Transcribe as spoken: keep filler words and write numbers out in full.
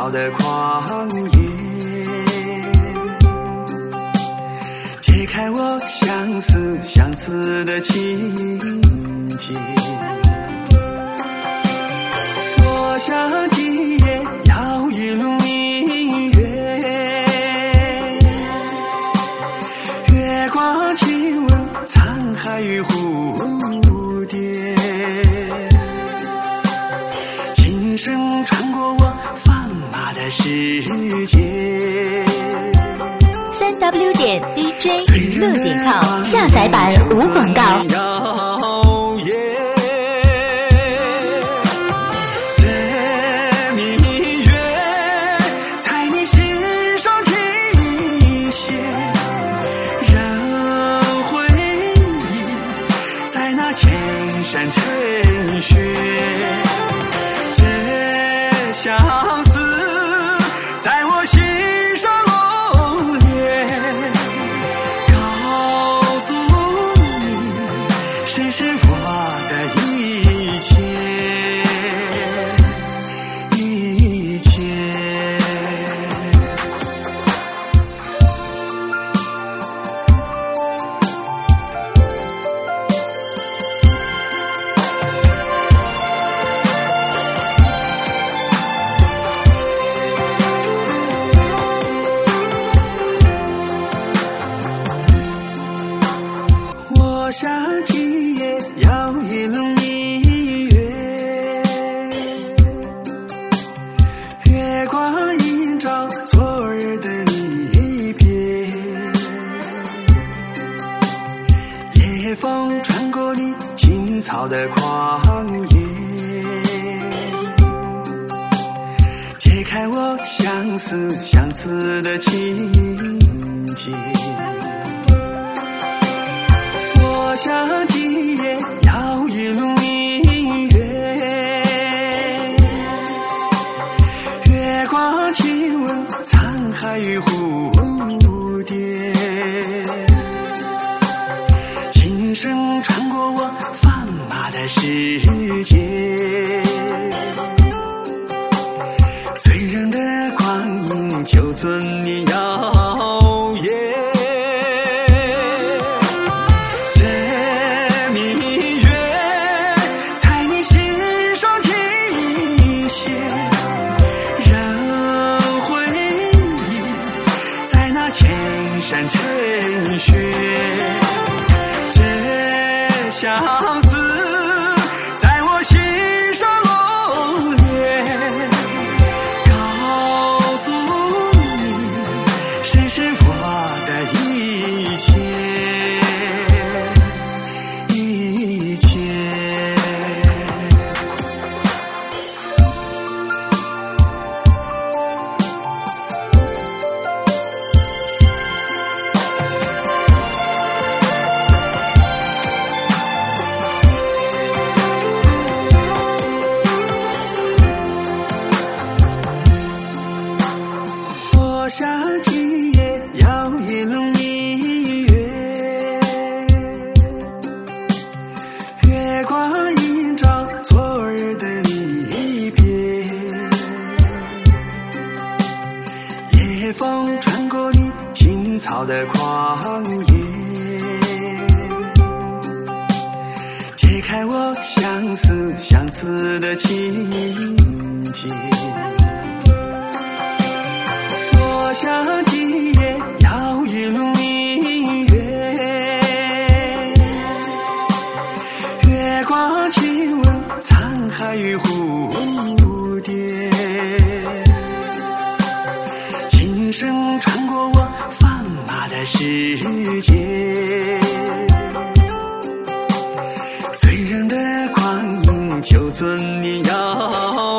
草的旷野，解开我相思相思的情结。我想今夜要一路明月，月光亲吻沧海与蝴蝶，琴声穿过我繁华的世界。 三 w 点 d j 娱乐点 com 下载版无广告。我想今夜要一路明月，月光映照昨日的离别，夜风穿过你青草的旷野，解开我相思相思的情结。我想今夜要一路明月，月光亲吻沧海与蝴蝶，琴声穿过我繁华的世界。醉人的光阴就尊你耀眼，山尘雪，这相思在我心上浓烈，告诉你谁是我的一切一切。我想今夜要一路明月，月光映照昨日的离别，夜风穿过你青草的旷野，解开我相思相思的情结。我想今夜要一路明月，月光亲吻沧海与蝴蝶，琴声穿过我繁华的世界。醉人的光阴就尊你耀